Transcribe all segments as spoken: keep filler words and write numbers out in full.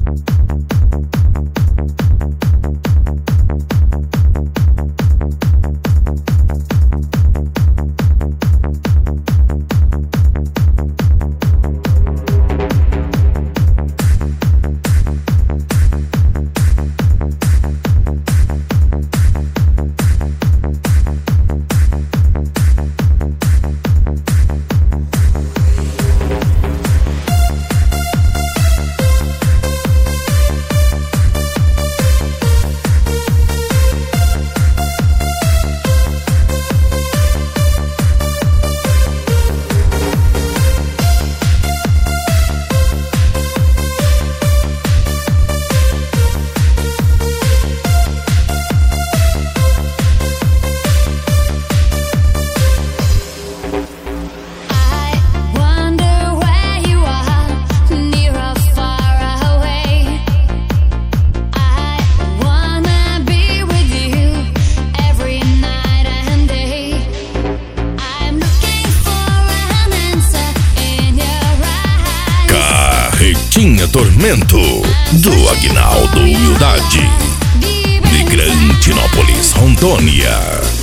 Tinha Tormento, do Aguinaldo Humildade, de Grantinópolis, Rondônia.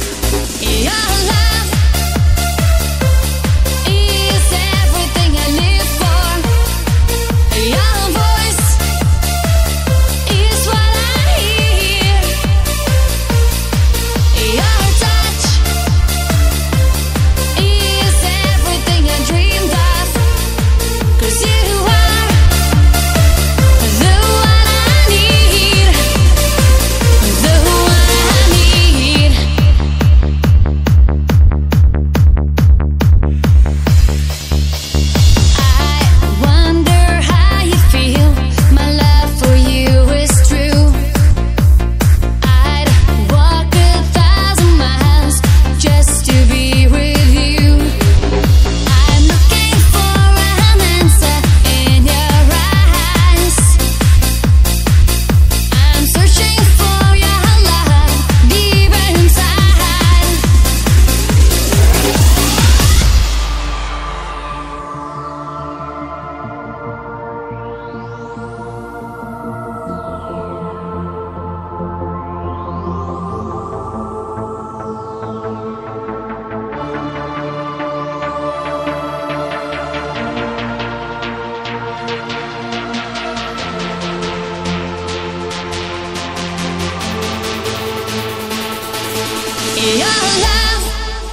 Your love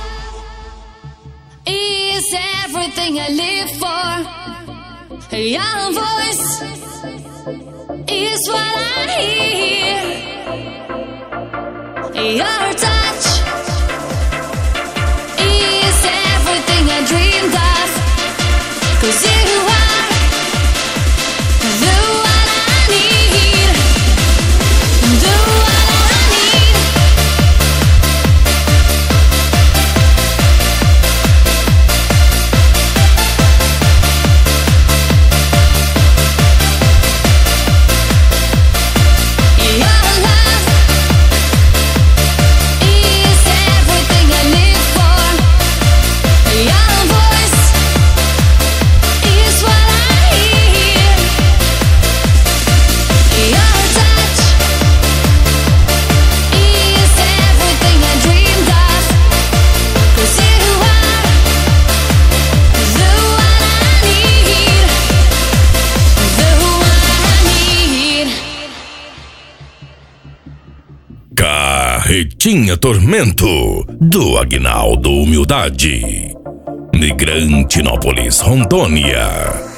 is everything I live for. Your voice is what I hear. Your touch is everything I dreamed of. 'Cause you are the one I need. The one I need. Your love is everything I live for. Your voice is what I hear. Your touch is everything I dreamed of. 'Cause you are the one I need. The one I need. Carretinha Tormento, do Aguinaldo Humildade, de Grantinópolis, Rondônia.